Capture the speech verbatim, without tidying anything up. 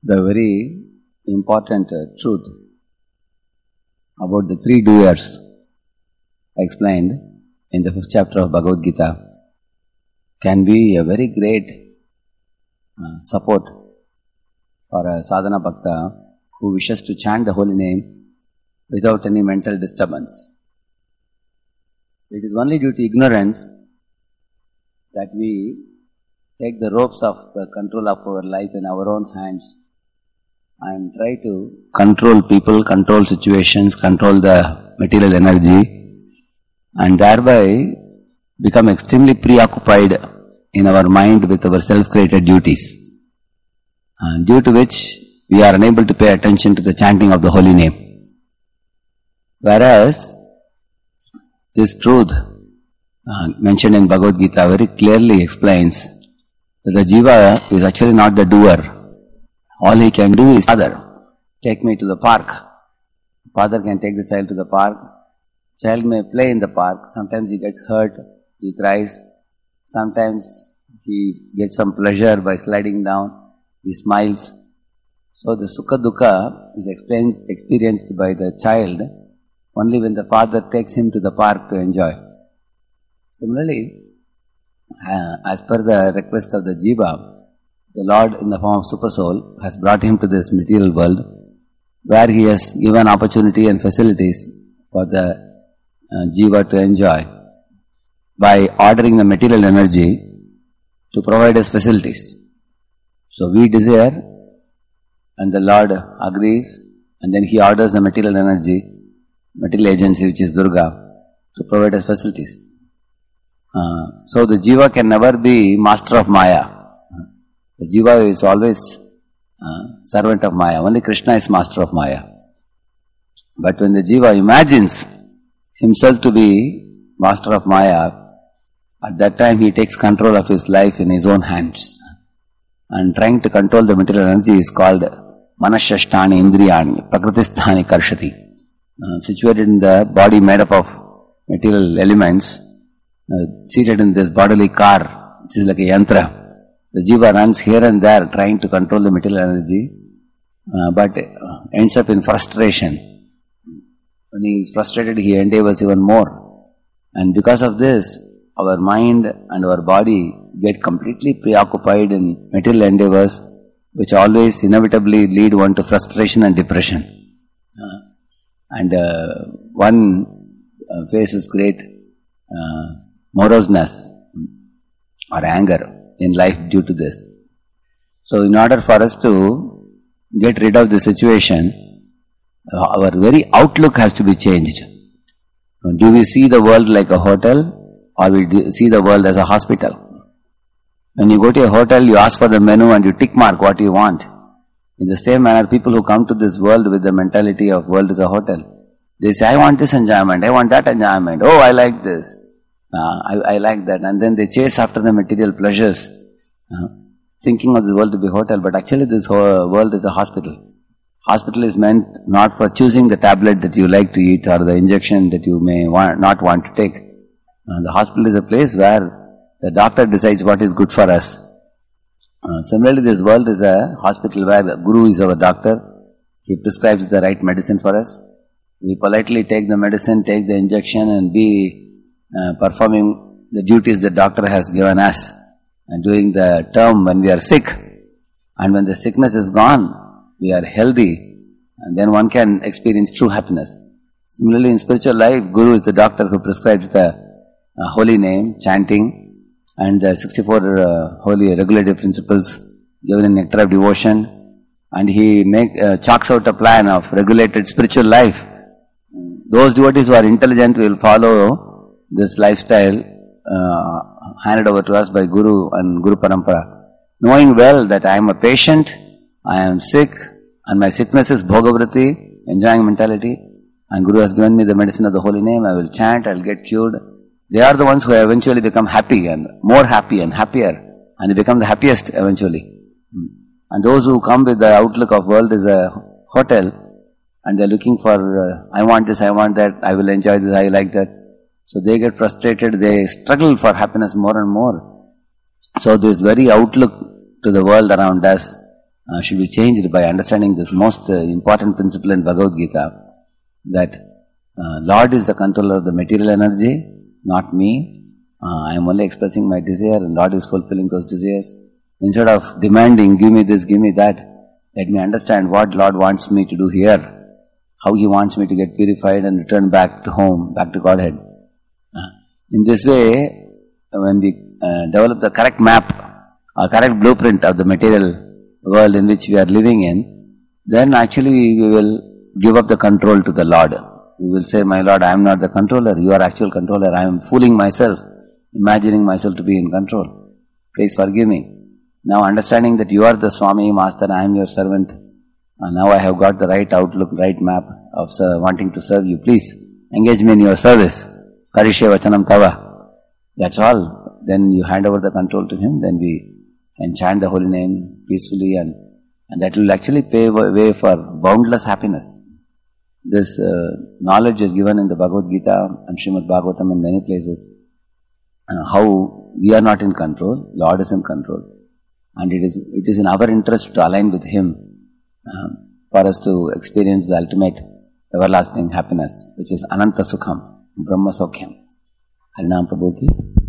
the very important uh, truth about the three doers explained in the fifth chapter of Bhagavad Gita can be a very great uh, support for a sadhana bhakta who wishes to chant the holy name without any mental disturbance. It is only due to ignorance that we take the ropes of the control of our life in our own hands and try to control people, control situations, control the material energy, and thereby become extremely preoccupied in our mind with our self-created duties, and due to which we are unable to pay attention to the chanting of the holy name. Whereas this truth uh, mentioned in Bhagavad Gita very clearly explains that the jiva is actually not the doer. All he can do is, father, take me to the park. Father can take the child to the park. Child may play in the park. Sometimes he gets hurt, he cries. Sometimes he gets some pleasure by sliding down, he smiles. So the sukha dukkha is experienced by the child only when the father takes him to the park to enjoy. Similarly, uh, as per the request of the jiva, the Lord in the form of Super Soul has brought him to this material world where he has given opportunity and facilities for the uh, jiva to enjoy by ordering the material energy to provide us facilities. So we desire and the Lord agrees, and then he orders the material energy, material agency which is Durga, to provide us facilities. Uh, so the jiva can never be master of Maya. The jiva is always uh, servant of Maya. Only Krishna is master of Maya. But when the jiva imagines himself to be master of Maya, at that time he takes control of his life in his own hands. And trying to control the material energy is called Manashashtani Indriyani, Prakritisthani Karshati. Uh, situated in the body made up of material elements, uh, seated in this bodily car, which is like a yantra. The jiva runs here and there trying to control the material energy, uh, but uh, ends up in frustration. When he is frustrated, he endeavors even more. And because of this, our mind and our body get completely preoccupied in material endeavors, which always inevitably lead one to frustration and depression. Uh, and uh, one uh, faces great uh, moroseness or anger in life due to this. So in order for us to get rid of the situation, uh, our very outlook has to be changed. Do we see the world like a hotel, or we see the world as a hospital? When you go to a hotel, you ask for the menu and you tick mark what you want. In the same manner, people who come to this world with the mentality of world is a hotel, they say, I want this enjoyment, I want that enjoyment, oh, I like this. Uh, I, I like that, and then they chase after the material pleasures, uh, thinking of the world to be hotel, but actually this whole world is a hospital. Hospital is meant not for choosing the tablet that you like to eat or the injection that you may want, not want to take. Uh, the hospital is a place where the doctor decides what is good for us. Uh, similarly, this world is a hospital where the Guru is our doctor. He prescribes the right medicine for us. We politely take the medicine, take the injection, and be Uh, performing the duties the doctor has given us, and during the term when we are sick, and when the sickness is gone, we are healthy, and then one can experience true happiness. Similarly, in spiritual life, Guru is the doctor who prescribes the uh, holy name, chanting, and the sixty-four uh, holy regulative principles given in Nectar of Devotion, and he make uh, chalks out a plan of regulated spiritual life. Those devotees who are intelligent will follow this lifestyle uh, handed over to us by Guru and Guru Parampara, knowing well that I am a patient, I am sick, and my sickness is bhogavrati, enjoying mentality, and Guru has given me the medicine of the holy name, I will chant, I will get cured. They are the ones who eventually become happy and more happy and happier, and they become the happiest eventually. And those who come with the outlook of world is a hotel, and they are looking for, uh, I want this, I want that, I will enjoy this, I like that. So they get frustrated, they struggle for happiness more and more. So this very outlook to the world around us uh, should be changed by understanding this most uh, important principle in Bhagavad Gita, that uh, Lord is the controller of the material energy, not me. Uh, I am only expressing my desire and Lord is fulfilling those desires. Instead of demanding, give me this, give me that, let me understand what Lord wants me to do here, how He wants me to get purified and return back to home, back to Godhead. Uh, in this way, when we uh, develop the correct map or correct blueprint of the material world in which we are living in, then actually we will give up the control to the Lord. We will say, my Lord, I am not the controller, you are actual controller, I am fooling myself, imagining myself to be in control. Please forgive me. Now understanding that you are the Swami, Master, I am your servant, and now I have got the right outlook, right map of uh, wanting to serve you. Please engage me in your service. Karishe vachanam tava. That's all. Then you hand over the control to Him, then we can chant the holy name peacefully, and, and that will actually pave way for boundless happiness. This uh, knowledge is given in the Bhagavad Gita and Srimad Bhagavatam in many places. Uh, how we are not in control, Lord is in control. And it is it is in our interest to align with Him uh, for us to experience the ultimate everlasting happiness, which is Ananta Sukham, Brahma Sokhyam. Harinam Prabhu ki